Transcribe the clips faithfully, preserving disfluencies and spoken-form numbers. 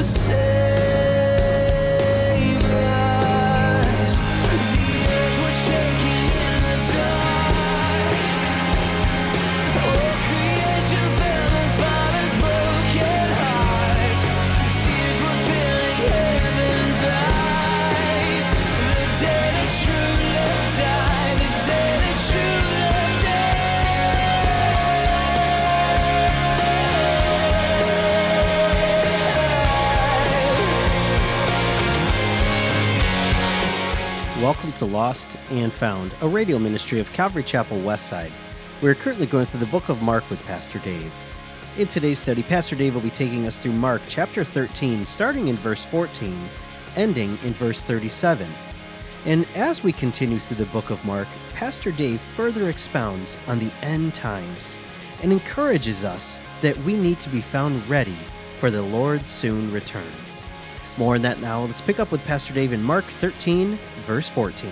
Welcome to Lost and Found, a radio ministry of Calvary Chapel Westside. We are currently going through the book of Mark with Pastor Dave. In today's study, Pastor Dave will be taking us through Mark chapter thirteen, starting in verse fourteen, ending in verse thirty-seven. And as we continue through the book of Mark, Pastor Dave further expounds on the end times and encourages us that we need to be found ready for the Lord's soon return. More on that now. Let's pick up with Pastor Dave in Mark thirteen, verse fourteen.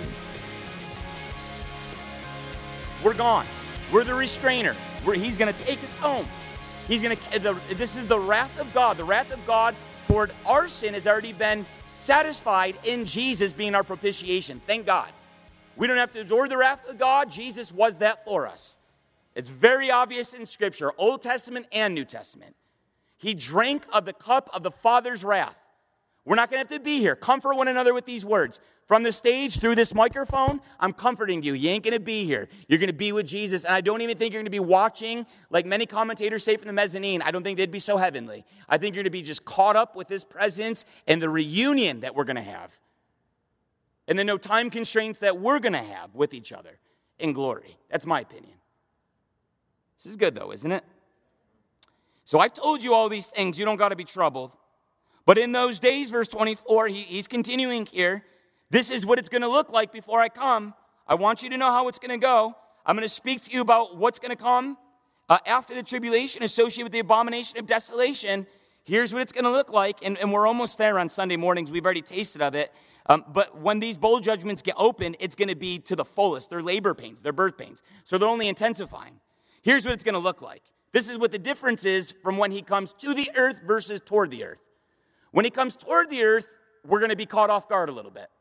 We're gone. We're the restrainer. We're, he's going to take us home. He's going to. This is the wrath of God. The wrath of God toward our sin has already been satisfied in Jesus being our propitiation. Thank God. We don't have to absorb the wrath of God. Jesus was that for us. It's very obvious in Scripture, Old Testament and New Testament. He drank of the cup of the Father's wrath. We're not going to have to be here. Comfort one another with these words. From the stage, through this microphone, I'm comforting you. You ain't going to be here. You're going to be with Jesus. And I don't even think you're going to be watching, like many commentators say from the mezzanine. I don't think they'd be so heavenly. I think you're going to be just caught up with His presence and the reunion that we're going to have. And the no time constraints that we're going to have with each other in glory. That's my opinion. This is good, though, isn't it? So I've told you all these things. You don't got to be troubled. But in those days, verse twenty-four, he, he's continuing here. This is what it's going to look like before I come. I want you to know how it's going to go. I'm going to speak to you about what's going to come uh, after the tribulation associated with the abomination of desolation. Here's what it's going to look like. And, and we're almost there on Sunday mornings. We've already tasted of it. Um, but when these bowl judgments get open, it's going to be to the fullest. They're labor pains. They're birth pains. So they're only intensifying. Here's what it's going to look like. This is what the difference is from when he comes to the earth versus toward the earth. When he comes toward the earth, we're going to be caught off guard a little bit.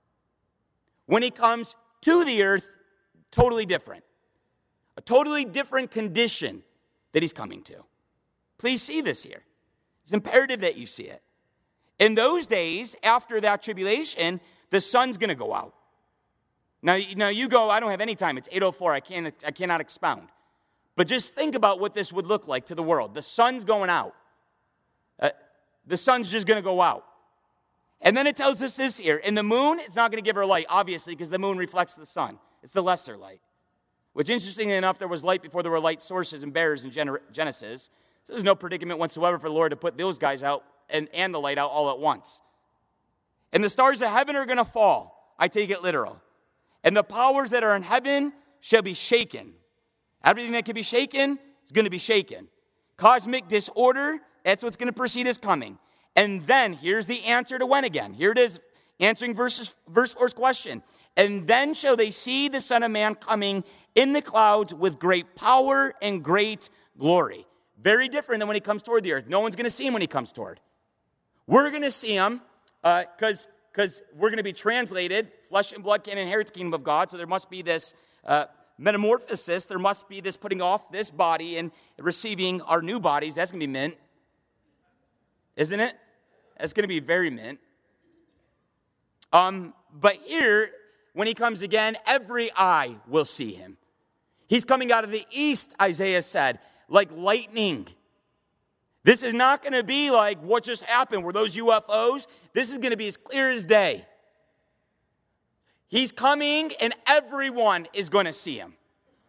When he comes to the earth, totally different. A totally different condition that he's coming to. Please see this here. It's imperative that you see it. In those days, after that tribulation, the sun's going to go out. Now, now you go, I don't have any time. It's eight oh four. I can't, I cannot expound. But just think about what this would look like to the world. The sun's going out. Uh, The sun's just going to go out. And then it tells us this here. In the moon, it's not going to give her light, obviously, because the moon reflects the sun. It's the lesser light. Which, interestingly enough, there was light before there were light sources and bearers in Genesis. So there's no predicament whatsoever for the Lord to put those guys out and, and the light out all at once. And the stars of heaven are going to fall. I take it literal. And the powers that are in heaven shall be shaken. Everything that can be shaken is going to be shaken. Cosmic disorder, that's what's going to precede his coming. And then, here's the answer to when again. Here it is, answering verse, verse four's question. And then shall they see the Son of Man coming in the clouds with great power and great glory. Very different than when he comes toward the earth. No one's going to see him when he comes toward. We're going to see him because uh, because we're going to be translated. Flesh and blood can't inherit the kingdom of God, so there must be this uh, metamorphosis. There must be this putting off this body and receiving our new bodies. That's going to be mint. Isn't it? That's going to be very mint. Um, but here, when he comes again, every eye will see him. He's coming out of the east, Isaiah said, like lightning. This is not going to be like what just happened. Were those U F Os? This is going to be as clear as day. He's coming, and everyone is going to see him.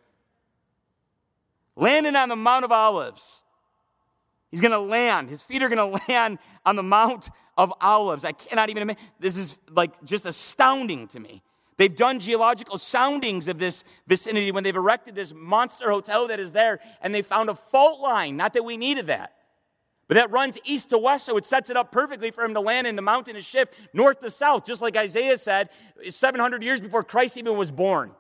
Landing on the Mount of Olives. He's going to land. His feet are going to land on the Mount of Olives. I cannot even imagine. This is like just astounding to me. They've done geological soundings of this vicinity when they've erected this monster hotel that is there, and they found a fault line. Not that we needed that. But that runs east to west, so it sets it up perfectly for him to land in the mountain and shift north to south, just like Isaiah said seven hundred years before Christ even was born.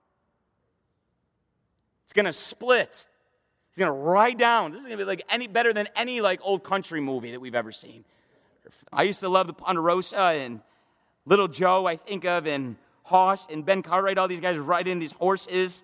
It's going to split. He's going to ride down. This is going to be like any better than any like old country movie that we've ever seen. I used to love the Ponderosa, and Little Joe I think of, and Hoss and Ben Cartwright, all these guys riding these horses.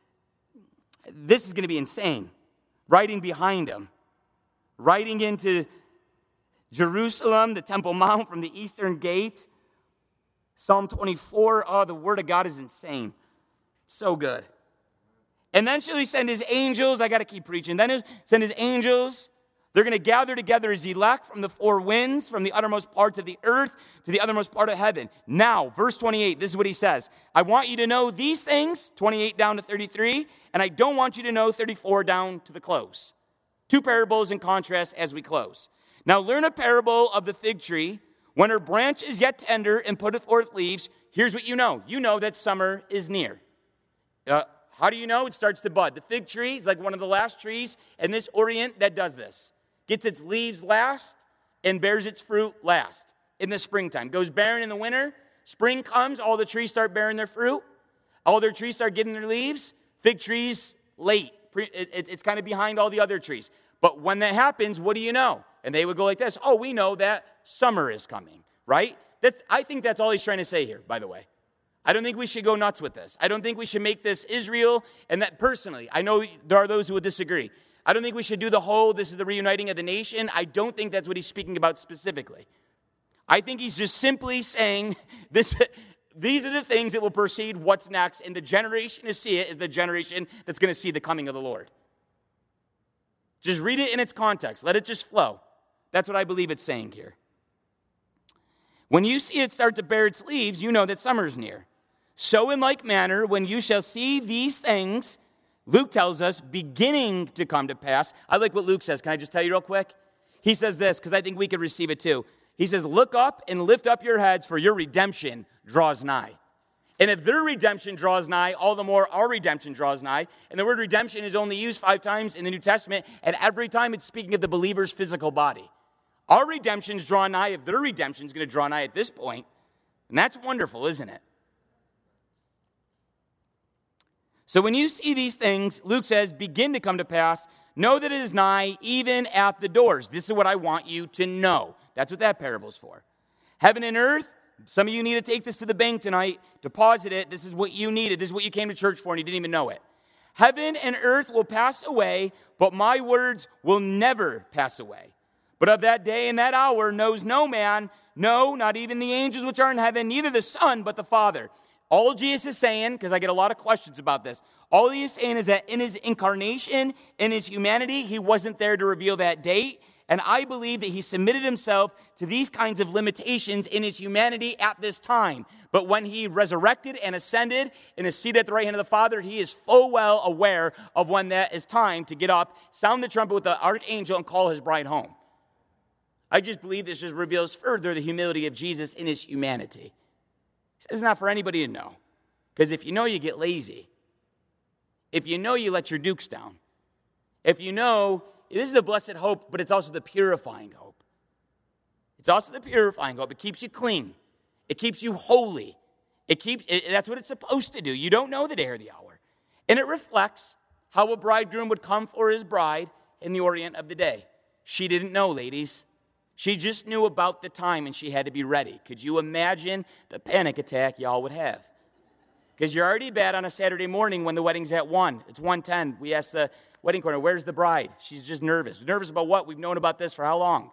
This is going to be insane. Riding behind them. Riding into Jerusalem, the Temple Mount from the eastern gate. Psalm twenty-four, oh, the word of God is insane. So good. And then shall he send his angels. I got to keep preaching. Then he'll send his angels. They're going to gather together his elect from the four winds, from the uttermost parts of the earth to the uttermost part of heaven. Now, verse twenty-eight, this is what he says. I want you to know these things, twenty-eight down to thirty-three, and I don't want you to know thirty-four down to the close. Two parables in contrast as we close. Now learn a parable of the fig tree. When her branch is yet tender and putteth forth leaves, here's what you know. You know that summer is near. Uh, how do you know? It starts to bud. The fig tree is like one of the last trees in this Orient that does this. Gets its leaves last and bears its fruit last in the springtime. Goes barren in the winter. Spring comes, all the trees start bearing their fruit. All their trees start getting their leaves. Fig trees, late. It's kind of behind all the other trees. But when that happens, what do you know? And they would go like this. Oh, we know that summer is coming, right? That's, I think that's all he's trying to say here, by the way. I don't think we should go nuts with this. I don't think we should make this Israel, and that personally, I know there are those who would disagree. I don't think we should do the whole, this is the reuniting of the nation. I don't think that's what he's speaking about specifically. I think he's just simply saying this. These are the things that will precede what's next, and the generation to see it is the generation that's going to see the coming of the Lord. Just read it in its context. Let it just flow. That's what I believe it's saying here. When you see it start to bear its leaves, you know that summer's near. So in like manner, when you shall see these things, Luke tells us, beginning to come to pass. I like what Luke says. Can I just tell you real quick? He says this, because I think we could receive it too. He says, look up and lift up your heads, for your redemption draws nigh. And if their redemption draws nigh, all the more our redemption draws nigh. And the word redemption is only used five times in the New Testament, and every time it's speaking of the believer's physical body. Our redemption's draw nigh if their redemption's going to draw nigh at this point. And that's wonderful, isn't it? So when you see these things, Luke says, begin to come to pass, know that it is nigh, even at the doors. This is what I want you to know. That's what that parable's for. Heaven and earth, some of you need to take this to the bank tonight, deposit it. This is what you needed. This is what you came to church for, and you didn't even know it. Heaven and earth will pass away, but my words will never pass away. But of that day and that hour knows no man, no, not even the angels which are in heaven, neither the Son, but the Father. All Jesus is saying, because I get a lot of questions about this, all he is saying is that in his incarnation, in his humanity, he wasn't there to reveal that date. And I believe that he submitted himself to these kinds of limitations in his humanity at this time. But when he resurrected and ascended and is seated at the right hand of the Father, he is full well aware of when that is time to get up, sound the trumpet with the archangel, and call his bride home. I just believe this just reveals further the humility of Jesus in his humanity. It's not for anybody to know. Because if you know, you get lazy. If you know, you let your dukes down. If you know, this is the blessed hope, but it's also the purifying hope. It's also the purifying hope. It keeps you clean. It keeps you holy. It keeps. It, that's what it's supposed to do. You don't know the day or the hour. And it reflects how a bridegroom would come for his bride in the Orient of the day. She didn't know, ladies. She just knew about the time, and she had to be ready. Could you imagine the panic attack y'all would have? Because you're already bad on a Saturday morning when the wedding's at one. It's one ten. We ask the wedding corner, where's the bride? She's just nervous. Nervous about what? We've known about this for how long?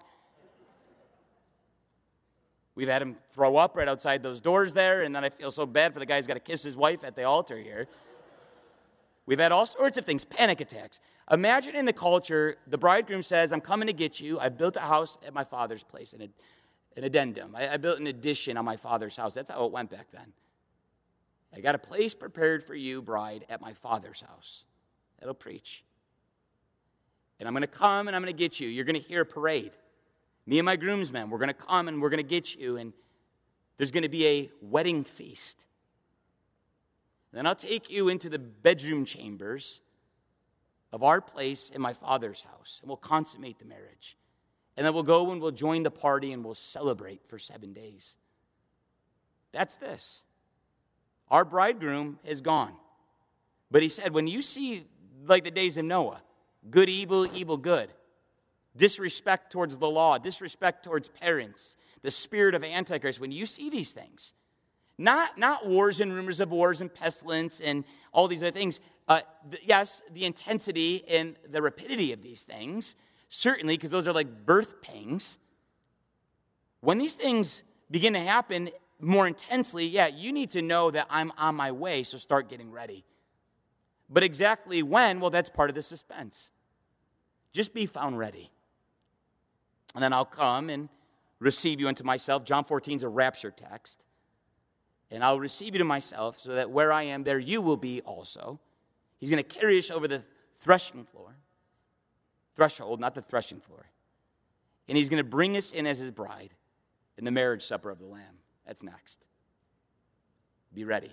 We've had him throw up right outside those doors there, and then I feel so bad for the guy who's got to kiss his wife at the altar here. We've had all sorts of things, panic attacks. Imagine in the culture, the bridegroom says, I'm coming to get you. I built a house at my father's place, an, an addendum. I, I built an addition on my father's house. That's how it went back then. I got a place prepared for you, bride, at my father's house. That'll preach. And I'm going to come and I'm going to get you. You're going to hear a parade. Me and my groomsmen, we're going to come and we're going to get you. And there's going to be a wedding feast. Then I'll take you into the bedroom chambers of our place in my father's house, and we'll consummate the marriage. And then we'll go and we'll join the party and we'll celebrate for seven days. That's this. Our bridegroom is gone. But he said, when you see, like the days of Noah, good, evil, evil, good, disrespect towards the law, disrespect towards parents, the spirit of Antichrist, when you see these things, not, not wars and rumors of wars and pestilence and all these other things, uh, th- yes, the intensity and the rapidity of these things, certainly, because those are like birth pangs. When these things begin to happen more intensely, yeah, you need to know that I'm on my way, so start getting ready. But exactly when, well, that's part of the suspense. Just be found ready. And then I'll come and receive you unto myself. John fourteen is a rapture text. And I'll receive you to myself so that where I am, there you will be also. He's going to carry us over the threshing floor. Threshold, not the threshing floor. And he's going to bring us in as his bride in the marriage supper of the Lamb. That's next. Be ready.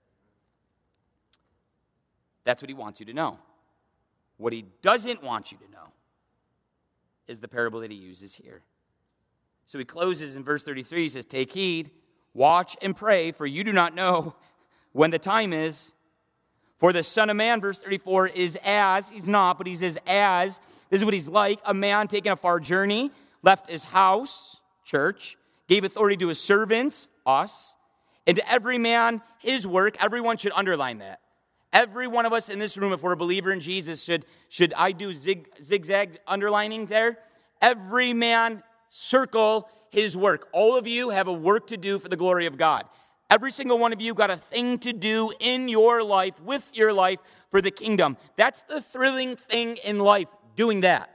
That's what he wants you to know. What he doesn't want you to know is the parable that he uses here. So he closes in verse thirty-three. He says, take heed, watch and pray, for you do not know when the time is. For the Son of Man, verse thirty-four, is as, he's not, but he says as, this is what he's like, a man taking a far journey, left his house, church, gave authority to his servants, us, and to every man his work. Everyone should underline that. Every one of us in this room, if we're a believer in Jesus, should, should I do zig, zigzag underlining there? Every man circle his work. All of you have a work to do for the glory of God. Every single one of you got a thing to do in your life, with your life, for the kingdom. That's the thrilling thing in life, doing that.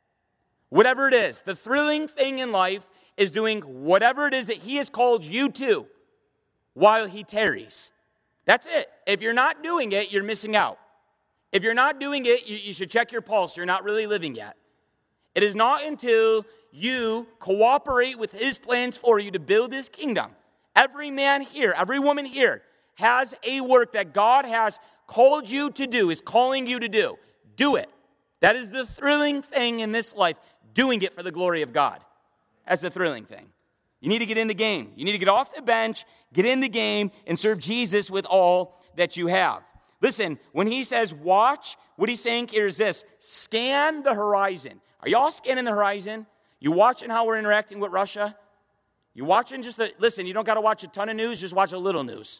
Whatever it is, the thrilling thing in life is doing whatever it is that he has called you to while he tarries. That's it. If you're not doing it, you're missing out. If you're not doing it, you, you should check your pulse. You're not really living yet. It is not until you cooperate with his plans for you to build his kingdom. Every man here, every woman here has a work that God has called you to do, is calling you to do. Do it. That is the thrilling thing in this life, doing it for the glory of God. That's the thrilling thing. You need to get in the game. You need to get off the bench, get in the game, and serve Jesus with all that you have. Listen, when he says watch, what he's saying here is this: scan the horizon. Are y'all scanning the horizon? You watching how we're interacting with Russia? You watching just a, listen, you don't got to watch a ton of news, just watch a little news.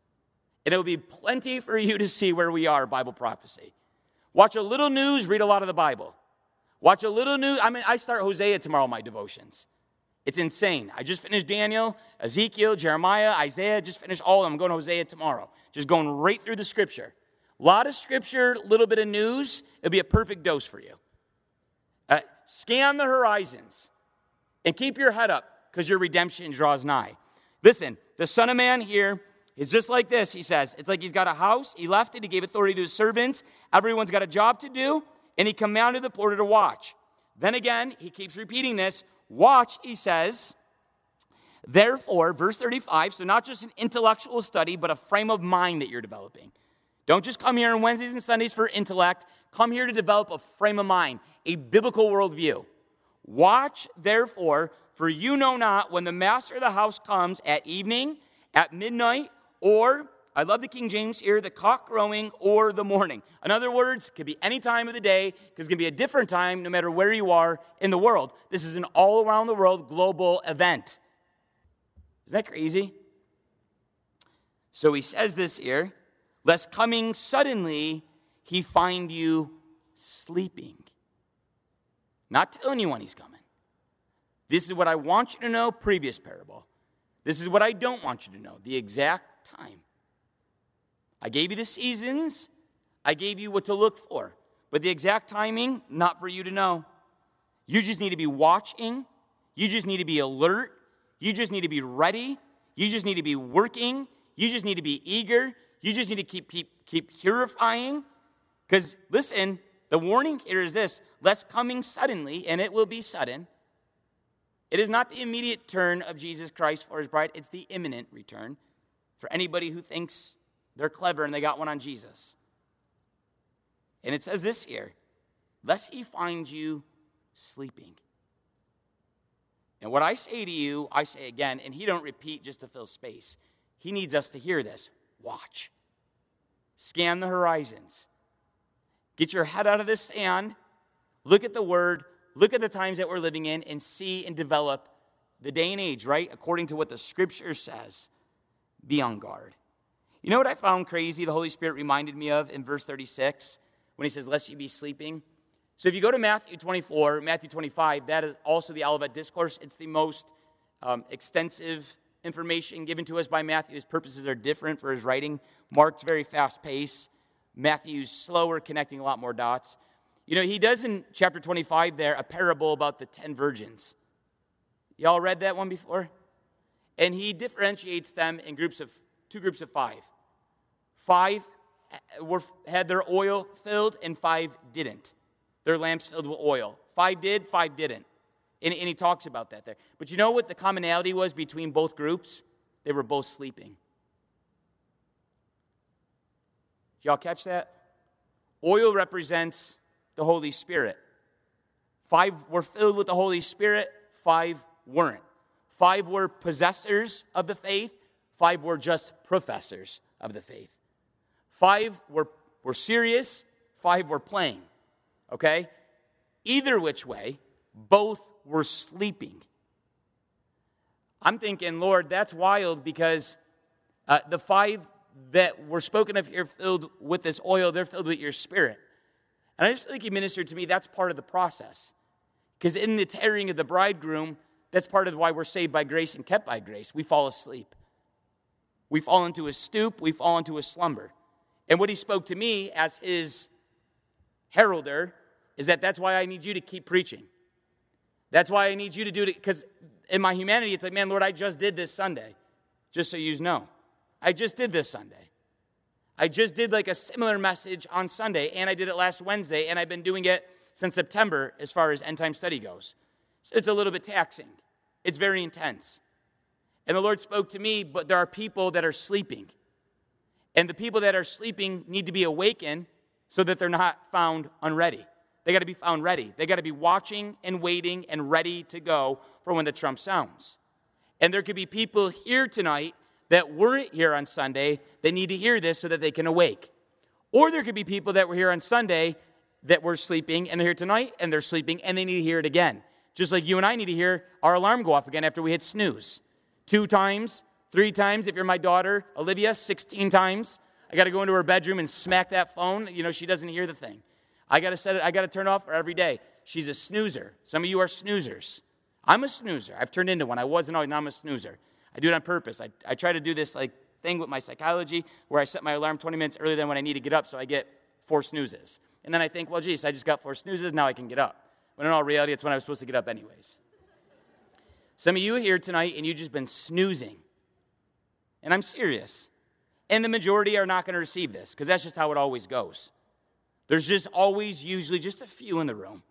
And it'll be plenty for you to see where we are, Bible prophecy. Watch a little news, read a lot of the Bible. Watch a little news. I mean, I start Hosea tomorrow, my devotions. It's insane. I just finished Daniel, Ezekiel, Jeremiah, Isaiah, just finished all of them. I'm going to Hosea tomorrow. Just going right through the scripture. A lot of scripture, a little bit of news. It'll be a perfect dose for you. Uh, scan the horizons and keep your head up because your redemption draws nigh. Listen, the Son of Man here is just like this, he says. It's like he's got a house. He left it. He gave authority to his servants. Everyone's got a job to do. And he commanded the porter to watch. Then again, he keeps repeating this. Watch, he says, therefore, verse thirty-five, so not just an intellectual study, but a frame of mind that you're developing. Don't just come here on Wednesdays and Sundays for intellect. Come here to develop a frame of mind, a biblical worldview. Watch, therefore, for you know not when the master of the house comes at evening, at midnight, or, I love the King James here, the cock crowing, or the morning. In other words, it could be any time of the day, because it's going to be a different time no matter where you are in the world. This is an all around the world global event. Isn't that crazy? So he says this here, lest coming suddenly he find you sleeping. Not telling you when he's coming. This is what I want you to know, previous parable. This is what I don't want you to know, the exact time. I gave you the seasons. I gave you what to look for. But the exact timing, not for you to know. You just need to be watching. You just need to be alert. You just need to be ready. You just need to be working. You just need to be eager. You just need to keep, keep, keep purifying. Because, listen, the warning here is this: lest coming suddenly, and it will be sudden. It is not the immediate turn of Jesus Christ for his bride. It's the imminent return for anybody who thinks they're clever and they got one on Jesus. And it says this here: lest he find you sleeping. And what I say to you, I say again, and he don't repeat just to fill space. He needs us to hear this. Watch. Scan the horizons. Get your head out of the sand. Look at the word. look at the times that we're living in and see and develop the day and age, right? According to what the Scripture says. Be on guard. You know what I found crazy the Holy Spirit reminded me of in verse thirty-six when he says, lest you be sleeping? So if you go to Matthew twenty-four, Matthew twenty-five, that is also the Olivet Discourse. It's the most um, extensive information given to us by Matthew. His purposes are different for his writing. Mark's very fast-paced. Matthew's slower, connecting a lot more dots. You know, he does in chapter twenty-five there a parable about the ten virgins. Y'all read that one before? And he differentiates them in groups of two groups of five. Five were had their oil filled and five didn't. Their lamps filled with oil. Five did, five didn't. And, and he talks about that there. But you know what the commonality was between both groups? They were both sleeping. Did y'all catch that? Oil represents the Holy Spirit. Five were filled with the Holy Spirit, five weren't. Five were possessors of the faith, five were just professors of the faith. Five were, were serious, five were playing. Okay? Either which way, both were sleeping. I'm thinking, Lord, that's wild because uh, the five that were spoken of here filled with this oil, they're filled with your Spirit. And I just think he ministered to me, that's part of the process. Because in the tarrying of the bridegroom, that's part of why we're saved by grace and kept by grace. We fall asleep. We fall into a stoop. We fall into a slumber. And what he spoke to me as his heralder is that that's why I need you to keep preaching. That's why I need you to do it. Because in my humanity, it's like, man, Lord, I just did this Sunday. Just so you know. I just did this Sunday. I just did like a similar message on Sunday, and I did it last Wednesday, and I've been doing it since September as far as end time study goes. So it's a little bit taxing. It's very intense. And the Lord spoke to me, but there are people that are sleeping. And the people that are sleeping need to be awakened so that they're not found unready. They got to be found ready. They got to be watching and waiting and ready to go for when the trump sounds. And there could be people here tonight that weren't here on Sunday that need to hear this so that they can awake. Or there could be people that were here on Sunday that were sleeping and they're here tonight and they're sleeping and they need to hear it again. Just like you and I need to hear our alarm go off again after we hit snooze. Two times, three times. If you're my daughter, Olivia, sixteen times. I got to go into her bedroom and smack that phone. You know, she doesn't hear the thing. I got to set it. I got to turn it off for every day. She's a snoozer. Some of you are snoozers. I'm a snoozer. I've turned into one. I wasn't always. Now I'm a snoozer. I do it on purpose. I, I try to do this like thing with my psychology where I set my alarm twenty minutes earlier than when I need to get up so I get four snoozes. And then I think, well, geez, I just got four snoozes. Now I can get up. When in all reality, it's when I was supposed to get up anyways. Some of you are here tonight and you've just been snoozing. And I'm serious. And the majority are not going to receive this because that's just how it always goes. There's just always usually just a few in the room.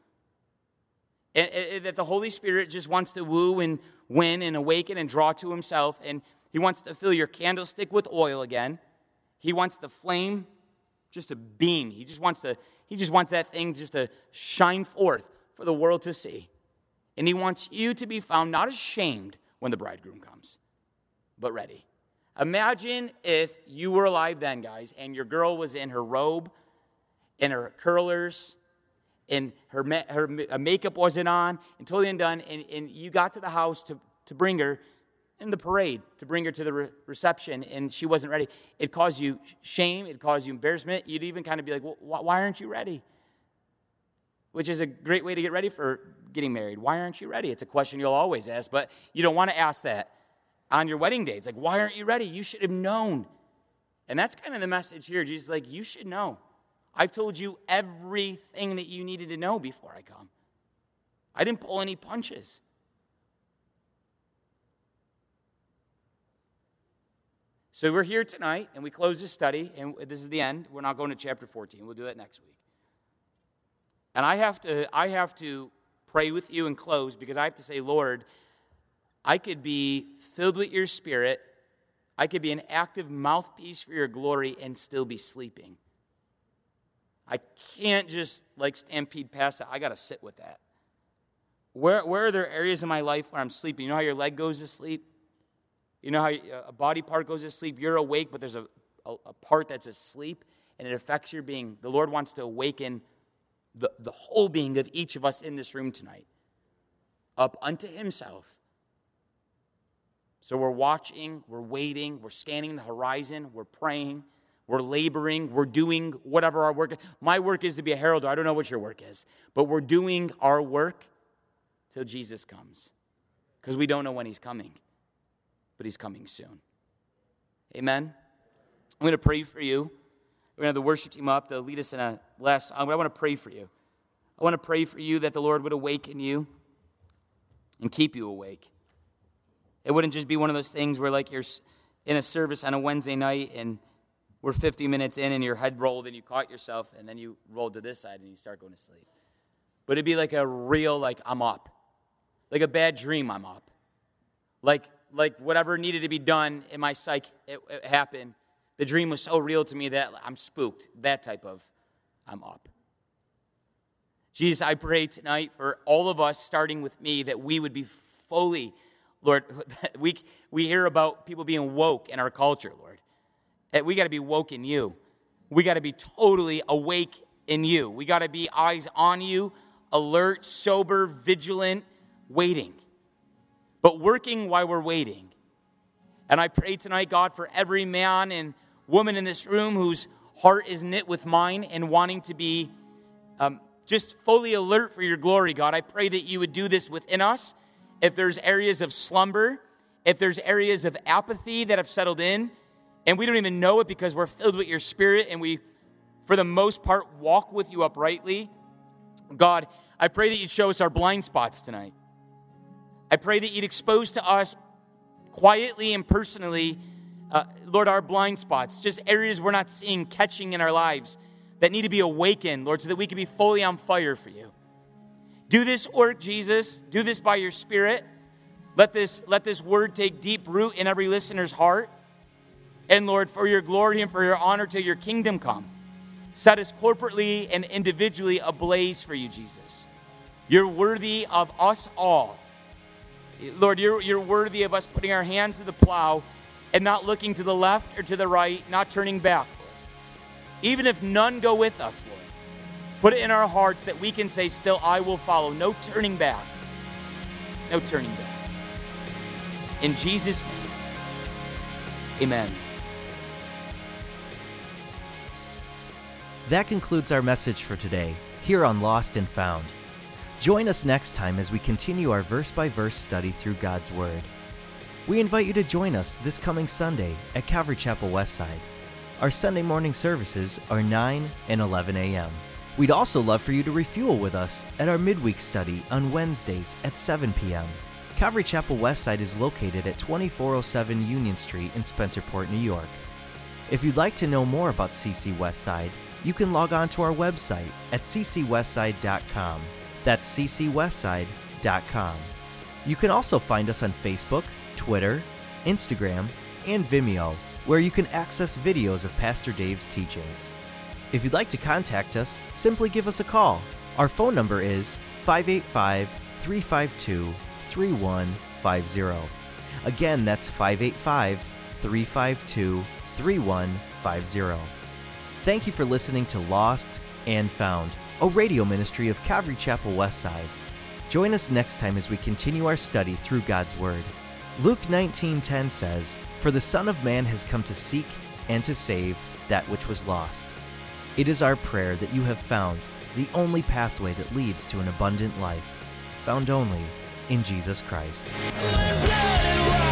And, and that the Holy Spirit just wants to woo and win and awaken and draw to himself. And he wants to fill your candlestick with oil again. He wants the flame just to beam. He just wants to, he just wants that thing just to shine forth for the world to see. And he wants you to be found not ashamed when the bridegroom comes, but ready. Imagine if you were alive then, guys, and your girl was in her robe and her curlers and her ma- her makeup wasn't on and totally undone, and, and you got to the house to, to bring her in the parade, to bring her to the re- reception, and she wasn't ready. It caused you shame. It caused you embarrassment. You'd even kind of be like, well, why aren't you ready? Which is a great way to get ready for getting married. Why aren't you ready? It's a question you'll always ask, but you don't want to ask that on your wedding day. It's like, why aren't you ready? You should have known. And that's kind of the message here. Jesus is like, you should know. I've told you everything that you needed to know before I come. I didn't pull any punches. So we're here tonight, and we close this study, and this is the end. We're not going to chapter fourteen. We'll do that next week. And I have to, I have to pray with you and close because I have to say, Lord, I could be filled with your Spirit. I could be an active mouthpiece for your glory and still be sleeping. I can't just like stampede past that. I got to sit with that. Where, where are there areas in my life where I'm sleeping? You know how your leg goes to sleep? You know how a body part goes to sleep? You're awake, but there's a, a, a part that's asleep, and it affects your being. The Lord wants to awaken the, the whole being of each of us in this room tonight up unto himself. So we're watching, we're waiting, we're scanning the horizon, we're praying, we're laboring, we're doing whatever our work is. My work is to be a herald. I don't know what your work is, but we're doing our work till Jesus comes, because we don't know when he's coming, but he's coming soon. Amen? I'm going to pray for you. We're going to have the worship team up to lead us in a last. I want to pray for you. I want to pray for you that the Lord would awaken you and keep you awake. It wouldn't just be one of those things where like you're in a service on a Wednesday night and we're fifty minutes in and your head rolled and you caught yourself and then you rolled to this side and you start going to sleep. But it'd be like a real, like, I'm up. Like a bad dream, I'm up. Like, like whatever needed to be done in my psyche, it, it happened. The dream was so real to me that I'm spooked. That type of, I'm up. Jesus, I pray tonight for all of us, starting with me, that we would be fully, Lord, we, we hear about people being woke in our culture, Lord. And we got to be woke in you. We got to be totally awake in you. We got to be eyes on you, alert, sober, vigilant, waiting. But working while we're waiting. And I pray tonight, God, for every man and woman in this room whose heart is knit with mine and wanting to be um, just fully alert for your glory, God. I pray that you would do this within us. If there's areas of slumber, if there's areas of apathy that have settled in, and we don't even know it because we're filled with your Spirit and we, for the most part, walk with you uprightly, God, I pray that you'd show us our blind spots tonight. I pray that you'd expose to us quietly and personally, uh, Lord, our blind spots, just areas we're not seeing, catching in our lives that need to be awakened, Lord, so that we can be fully on fire for you. Do this work, Jesus. Do this by your Spirit. Let this, let this word take deep root in every listener's heart. And Lord, for your glory and for your honor till your kingdom come, set us corporately and individually ablaze for you, Jesus. You're worthy of us all. Lord, you're, you're worthy of us putting our hands to the plow and not looking to the left or to the right, not turning back, Lord. Even if none go with us, Lord, put it in our hearts that we can say, still, I will follow. No turning back. No turning back. In Jesus' name, amen. That concludes our message for today, here on Lost and Found. Join us next time as we continue our verse-by-verse study through God's Word. We invite you to join us this coming Sunday at Calvary Chapel Westside. Our Sunday morning services are nine and eleven a.m. We'd also love for you to refuel with us at our midweek study on Wednesdays at seven p.m. Calvary Chapel Westside is located at twenty-four oh seven Union Street in Spencerport, New York. If you'd like to know more about C C Westside, you can log on to our website at c c westside dot com. That's c c westside dot com. You can also find us on Facebook, Twitter, Instagram, and Vimeo, where you can access videos of Pastor Dave's teachings. If you'd like to contact us, simply give us a call. Our phone number is five eight five, three five two, three one five zero. Again, that's five eight five, three five two, three one five zero. Thank you for listening to Lost and Found, a radio ministry of Calvary Chapel Westside. Join us next time as we continue our study through God's Word. Luke nineteen ten says, "For the Son of Man has come to seek and to save that which was lost." It is our prayer that you have found the only pathway that leads to an abundant life, found only in Jesus Christ.